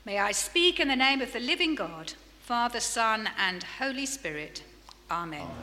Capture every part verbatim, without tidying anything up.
May I speak in the name of the living God, Father, Son, and Holy Spirit. Amen. Amen.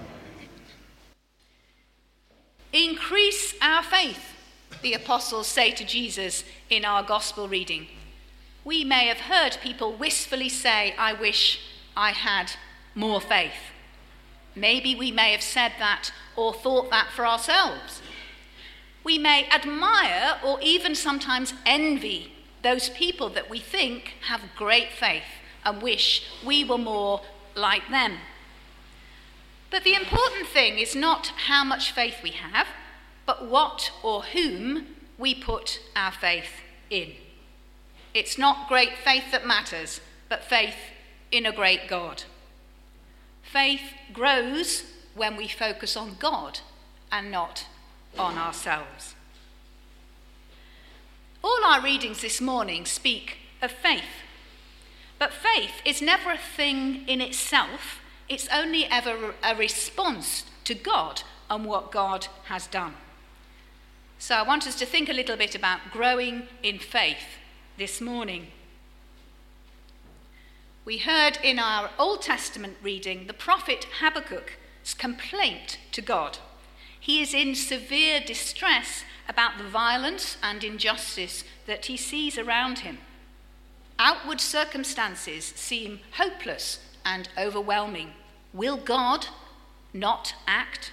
Increase our faith, the apostles say to Jesus in our gospel reading. We may have heard people wistfully say, I wish I had more faith. Maybe we may have said that or thought that for ourselves. We may admire or even sometimes envy those people that we think have great faith and wish we were more like them. But the important thing is not how much faith we have, but what or whom we put our faith in. It's not great faith that matters, but faith in a great God. Faith grows when we focus on God and not on ourselves. All our readings this morning speak of faith. But faith is never a thing in itself. It's only ever a response to God and what God has done. So I want us to think a little bit about growing in faith this morning. We heard in our Old Testament reading the prophet Habakkuk's complaint to God. He is in severe distress about the violence and injustice that he sees around him. Outward circumstances seem hopeless and overwhelming. Will God not act?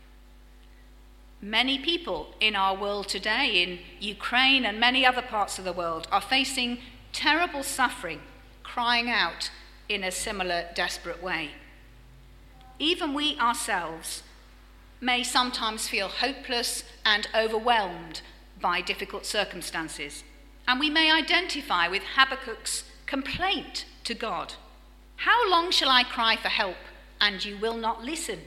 Many people in our world today, in Ukraine and many other parts of the world, are facing terrible suffering, crying out in a similar desperate way. Even we ourselves may sometimes feel hopeless and overwhelmed by difficult circumstances. And we may identify with Habakkuk's complaint to God. How long shall I cry for help, and you will not listen?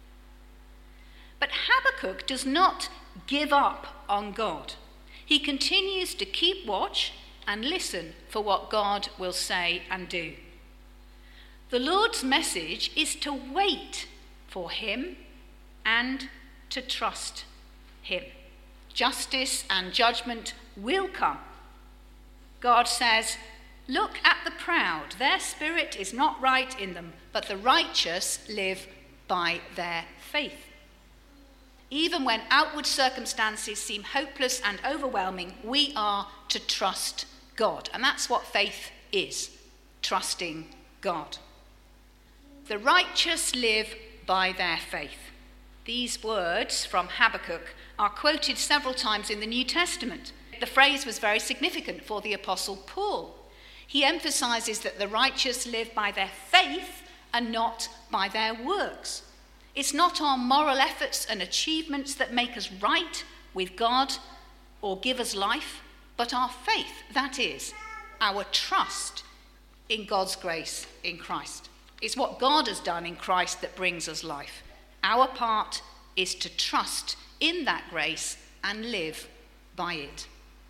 But Habakkuk does not give up on God. He continues to keep watch and listen for what God will say and do. The Lord's message is to wait for him and to trust him. Justice and judgment will come. God says, look at the proud. Their spirit is not right in them, but the righteous live by their faith. Even when outward circumstances seem hopeless and overwhelming, we are to trust God. And that's what faith is, trusting God. The righteous live by their faith. These words from Habakkuk are quoted several times in the New Testament. The phrase was very significant for the Apostle Paul. He emphasizes that the righteous live by their faith and not by their works. It's not our moral efforts and achievements that make us right with God or give us life, but our faith, that is, our trust in God's grace in Christ. It's what God has done in Christ that brings us life. Our part is to trust in that grace and live by it.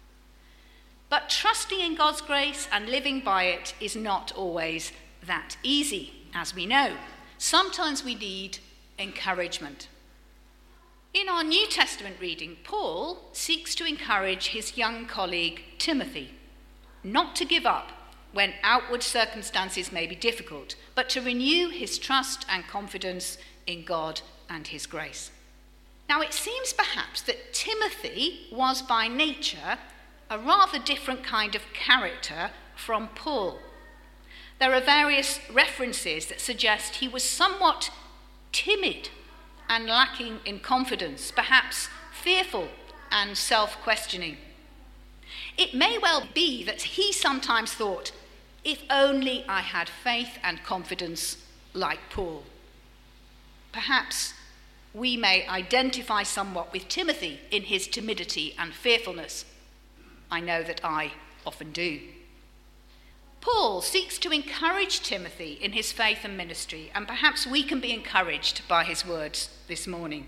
But trusting in God's grace and living by it is not always that easy, as we know. Sometimes we need encouragement. In our New Testament reading, Paul seeks to encourage his young colleague Timothy not to give up when outward circumstances may be difficult, but to renew his trust and confidence in God and his grace. Now, it seems perhaps that Timothy was by nature a rather different kind of character from Paul. There are various references that suggest he was somewhat timid and lacking in confidence, perhaps fearful and self-questioning. It may well be that he sometimes thought, if only I had faith and confidence like Paul. Perhaps we may identify somewhat with Timothy in his timidity and fearfulness. I know that I often do. Paul seeks to encourage Timothy in his faith and ministry, and perhaps we can be encouraged by his words this morning.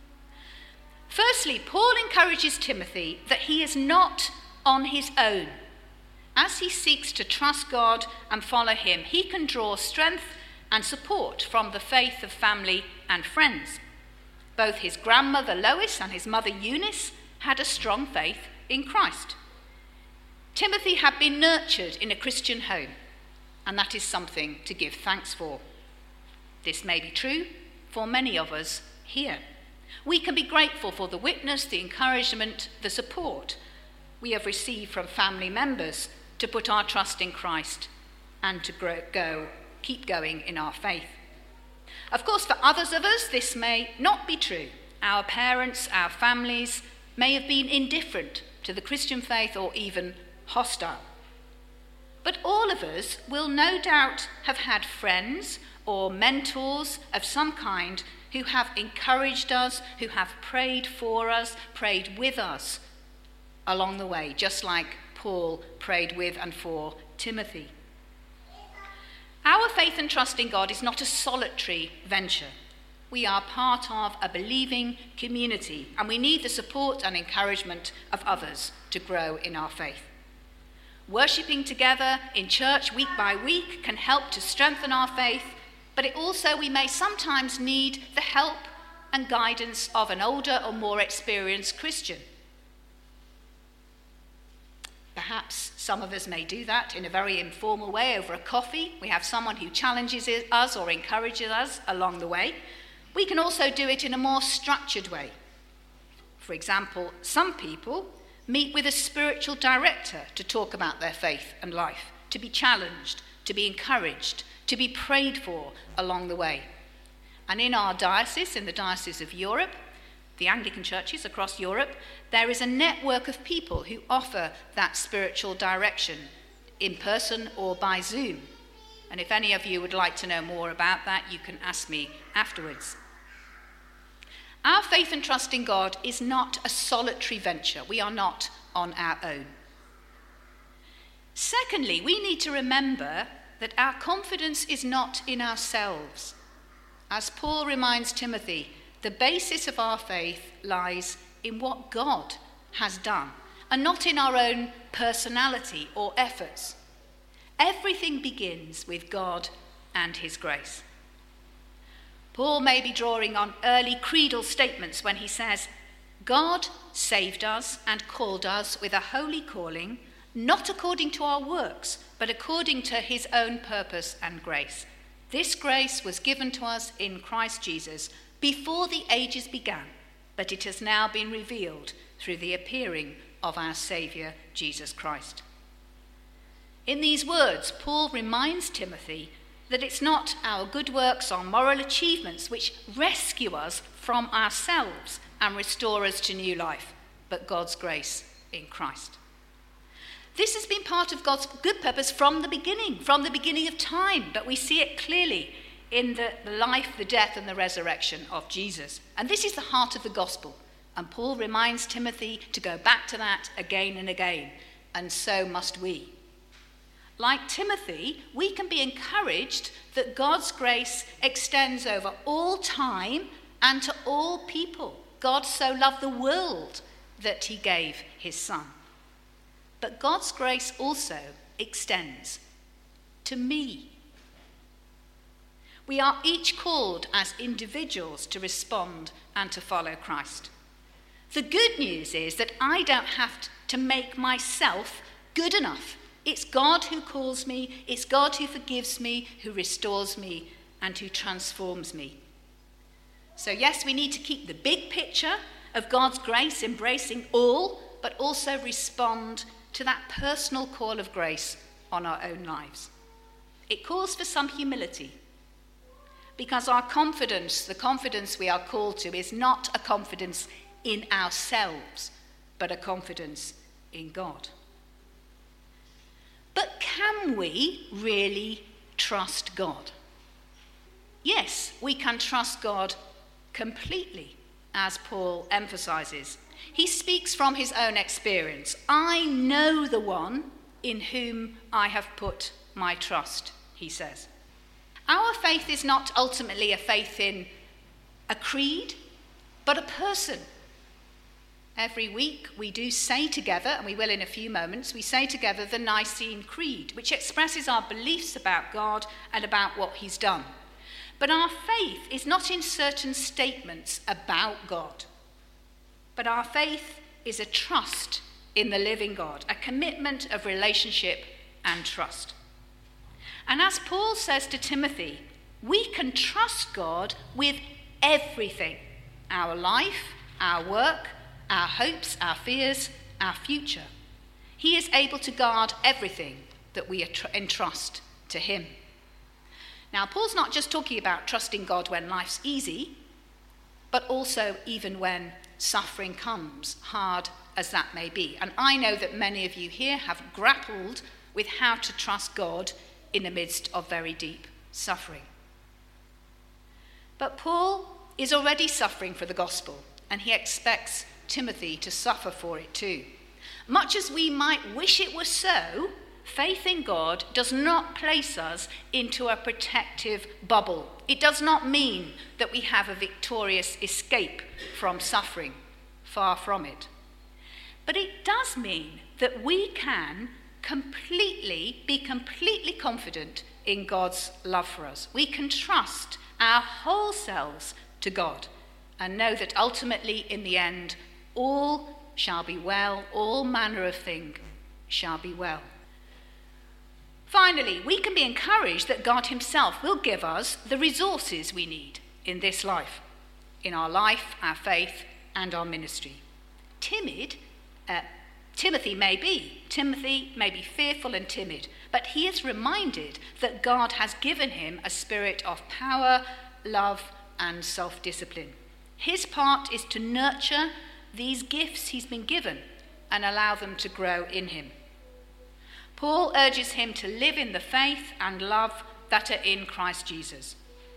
Firstly, Paul encourages Timothy that he is not on his own. As he seeks to trust God and follow him, he can draw strength and support from the faith of family and friends. Both his grandmother Lois and his mother Eunice had a strong faith in Christ. Timothy had been nurtured in a Christian home, and that is something to give thanks for. This may be true for many of us here. We can be grateful for the witness, the encouragement, the support we have received from family members to put our trust in Christ and to grow, go, keep going in our faith. Of course, for others of us, this may not be true. Our parents, our families may have been indifferent to the Christian faith or even hostile. But all of us will no doubt have had friends or mentors of some kind who have encouraged us, who have prayed for us, prayed with us along the way, just like Paul prayed with and for Timothy. Our faith and trust in God is not a solitary venture. We are part of a believing community, and we need the support and encouragement of others to grow in our faith. Worshipping together in church week by week can help to strengthen our faith, but it also, we may sometimes need the help and guidance of an older or more experienced Christian. Perhaps some of us may do that in a very informal way over a coffee. We have someone who challenges us or encourages us along the way. We can also do it in a more structured way. For example, some people meet with a spiritual director to talk about their faith and life, to be challenged, to be encouraged, to be prayed for along the way. And in our diocese, in the Diocese of Europe, the Anglican churches across Europe, there is a network of people who offer that spiritual direction in person or by Zoom. And if any of you would like to know more about that, you can ask me afterwards. Our faith and trust in God is not a solitary venture. We are not on our own. Secondly, we need to remember that our confidence is not in ourselves. As Paul reminds Timothy, the basis of our faith lies in what God has done, and not in our own personality or efforts. Everything begins with God and his grace. Paul may be drawing on early creedal statements when he says, God saved us and called us with a holy calling, not according to our works, but according to his own purpose and grace. This grace was given to us in Christ Jesus before the ages began, but it has now been revealed through the appearing of our Saviour, Jesus Christ. In these words, Paul reminds Timothy that it's not our good works or moral achievements which rescue us from ourselves and restore us to new life, but God's grace in Christ. This has been part of God's good purpose from the beginning, from the beginning of time, but we see it clearly in the life, the death, and the resurrection of Jesus. And this is the heart of the gospel. And Paul reminds Timothy to go back to that again and again, and so must we. Like Timothy, we can be encouraged that God's grace extends over all time and to all people. God so loved the world that he gave his Son. But God's grace also extends to me. We are each called as individuals to respond and to follow Christ. The good news is that I don't have to make myself good enough. It's God who calls me, it's God who forgives me, who restores me, and who transforms me. So yes, we need to keep the big picture of God's grace embracing all, but also respond to that personal call of grace on our own lives. It calls for some humility, because our confidence, the confidence we are called to, is not a confidence in ourselves, but a confidence in God. But can we really trust God? Yes, we can trust God completely, as Paul emphasizes. He speaks from his own experience. I know the one in whom I have put my trust, he says. Our faith is not ultimately a faith in a creed, but a person. Every week we do say together, and we will in a few moments, we say together the Nicene Creed, which expresses our beliefs about God and about what he's done. But our faith is not in certain statements about God, but our faith is a trust in the living God, a commitment of relationship and trust. And as Paul says to Timothy, we can trust God with everything: our life, our work, our hopes, our fears, our future. He is able to guard everything that we entrust to him. Now, Paul's not just talking about trusting God when life's easy, but also even when suffering comes, hard as that may be. And I know that many of you here have grappled with how to trust God in the midst of very deep suffering. But Paul is already suffering for the gospel, and he expects Timothy to suffer for it too. Much as we might wish it was so, faith in God does not place us into a protective bubble. It does not mean that we have a victorious escape from suffering. Far from it. But it does mean that we can completely be completely confident in God's love for us. We can trust our whole selves to God and know that ultimately, in the end, all shall be well, all manner of thing shall be well. Finally, we can be encouraged that God himself will give us the resources we need in this life, in our life, our faith, and our ministry. Timid, uh, Timothy may be. Timothy may be fearful and timid, but he is reminded that God has given him a spirit of power, love, and self-discipline. His part is to nurture these gifts he's been given and allow them to grow in him. Paul urges him to live in the faith and love that are in Christ Jesus.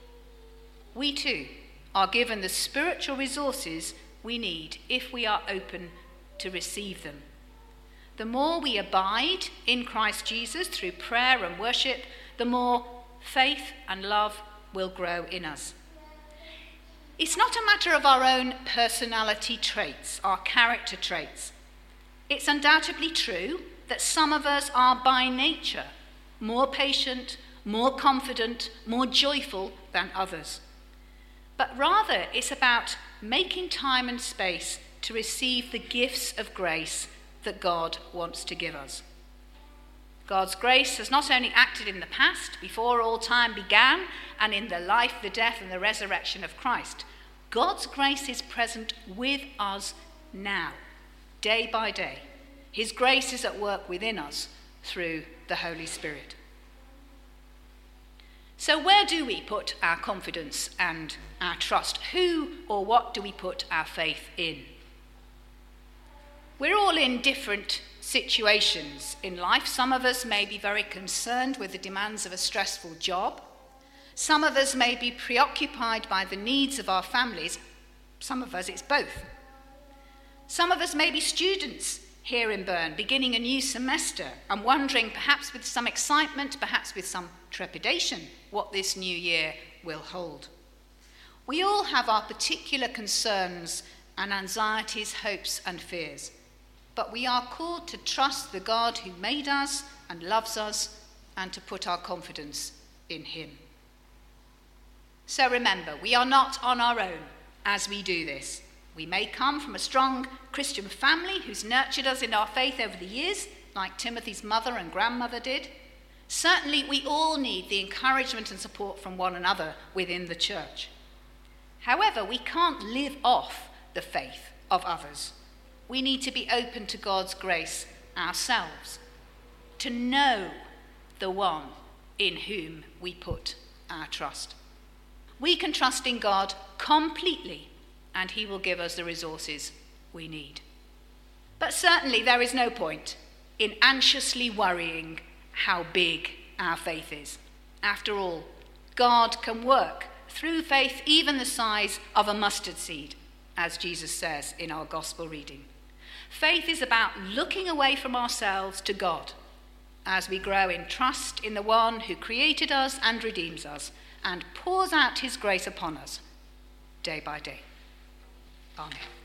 We too are given the spiritual resources we need if we are open to receive them. The more we abide in Christ Jesus through prayer and worship, the more faith and love will grow in us. It's not a matter of our own personality traits, our character traits. It's undoubtedly true that some of us are by nature more patient, more confident, more joyful than others. But rather, it's about making time and space to receive the gifts of grace that God wants to give us. God's grace has not only acted in the past, before all time began, and in the life, the death, and the resurrection of Christ. God's grace is present with us now, day by day. His grace is at work within us through the Holy Spirit. So where do we put our confidence and our trust? Who or what do we put our faith in? We're all in different situations in life. Some of us may be very concerned with the demands of a stressful job. Some of us may be preoccupied by the needs of our families. Some of us, it's both. Some of us may be students here in Bern, beginning a new semester and wondering, perhaps with some excitement, perhaps with some trepidation, what this new year will hold. We all have our particular concerns and anxieties, hopes and fears, but we are called to trust the God who made us and loves us and to put our confidence in him. So remember, we are not on our own as we do this. We may come from a strong Christian family who's nurtured us in our faith over the years, like Timothy's mother and grandmother did. Certainly, we all need the encouragement and support from one another within the church. However, we can't live off the faith of others. We need to be open to God's grace ourselves, to know the one in whom we put our trust. We can trust in God completely, and he will give us the resources we need. But certainly there is no point in anxiously worrying how big our faith is. After all, God can work through faith even the size of a mustard seed, as Jesus says in our gospel reading. Faith is about looking away from ourselves to God as we grow in trust in the one who created us and redeems us and pours out his grace upon us day by day. Amen.